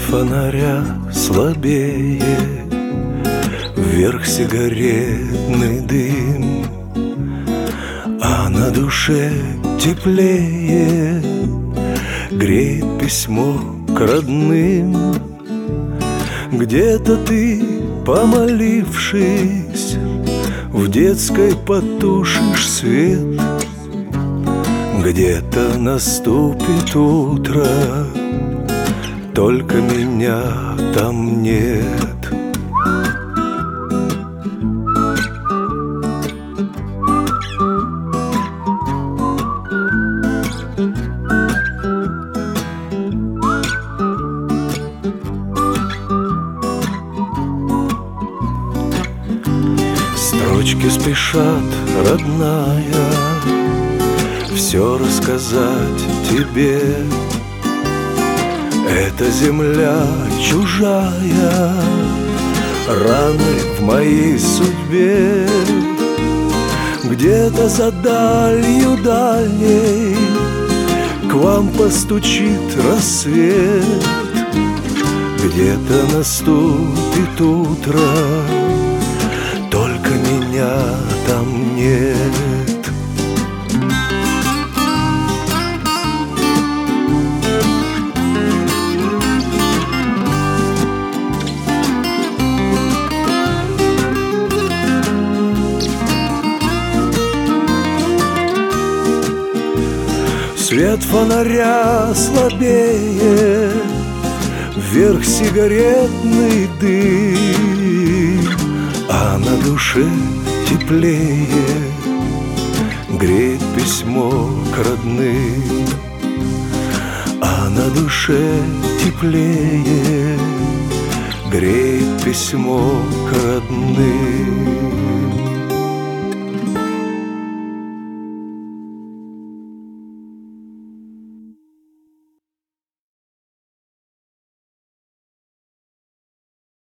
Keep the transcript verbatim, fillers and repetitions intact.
фонаря слабее, вверх сигаретный дым, а на душе теплее греет письмо к родным. Где-то ты, помолившись, в детской потушишь свет. Где-то наступит утро, только меня там нет. Строчки спешат, родная, все рассказать тебе. Эта земля чужая, раны в моей судьбе. Где-то за далью дальней к вам постучит рассвет. Где-то наступит утро, только меня там нет. Свет фонаря слабее, вверх сигаретный дым, а на душе теплее греет письмо к родным. А на душе теплее греет письмо к родным.